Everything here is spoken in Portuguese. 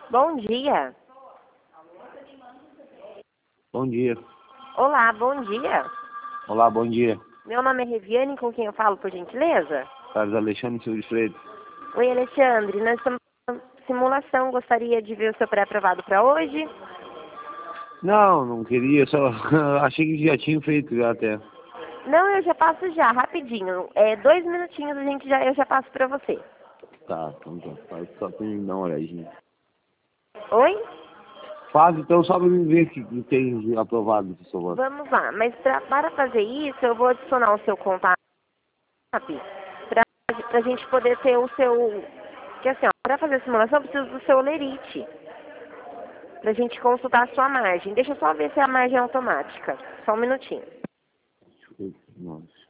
Bom dia. Bom dia. Olá, bom dia. Olá, bom dia. Meu nome é Reviane, com quem eu falo, por gentileza? Carlos Alexandre Silva de Freitas. Oi, Alexandre. Nós estamos em simulação. Gostaria de ver o seu pré-aprovado para hoje? Não queria, só achei que já tinha feito já até. Não, eu já passo já, rapidinho. 2 minutinhos eu já passo para você. Tá, então tá. Faz só pra mim dar uma olhadinha. Oi? Faz então só pra mim ver que tem aprovado, por favor. Vamos lá. Mas para fazer isso, eu vou adicionar o seu contato para a gente poder ter o seu... Porque assim, para fazer a simulação, eu preciso do seu lerite. Pra gente consultar a sua margem. Deixa eu só ver se a margem é automática. Só um minutinho. Nossa.